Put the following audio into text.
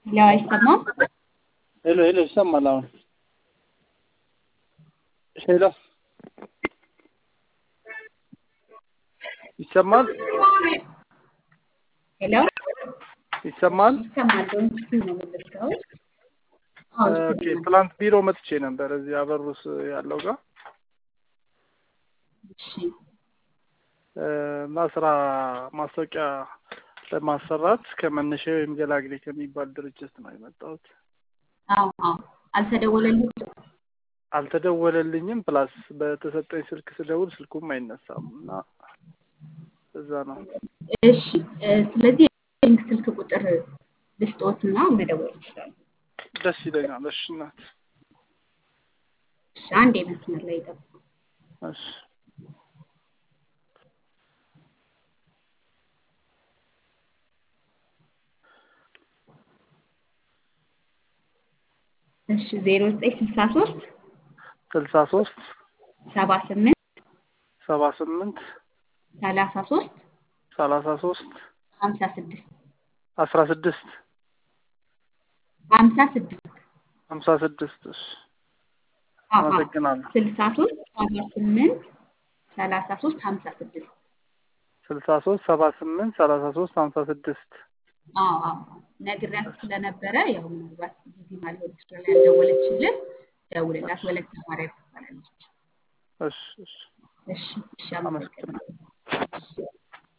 لا يسمع. ሄሎ ይሰማል አሁን ሄሎ ይሰማል ሄሎ ይሰማል ይሰማል። ዶንት ነው የምትልከው? አዎ ኦኬ ፕላንት ቢሮ መጥቼ ነበር እዚህ አበሩስ ያለው ጋር እሺ ማስራ ማስታወቂያ ለማሰራት ከመነሻው የሚገላግሌ ከሚባል ድርጅት ነው የመጣሁት። አዎ አልተደወለልኝም ፕላስ በተሰጠኝ ስልክ ስደውል ስልኩም አይነሳምና እዛ ነው። እሺ ስለዚህ ስልክ ቁጥር ልስጦትና መደወል ይችላል። ደስ ይለኛል። እሺ እናት እሺ አንዴ መስመር ላይ ጠብቁ። እሺ እሺ 0963 63 78 78 33 33 56 16 56 56 እሺ አመሰግናለሁ። 63 78 33 56 63 78 33 56 አዎ ነግሬያት ስለነበረ ያው ምናልባት ቢዚ ማልሆን ይችላል ያልደወለችልን ደውልላት ወለተ ማርያም ትባላለች። እሺ እሺ አመሰግናለሁ።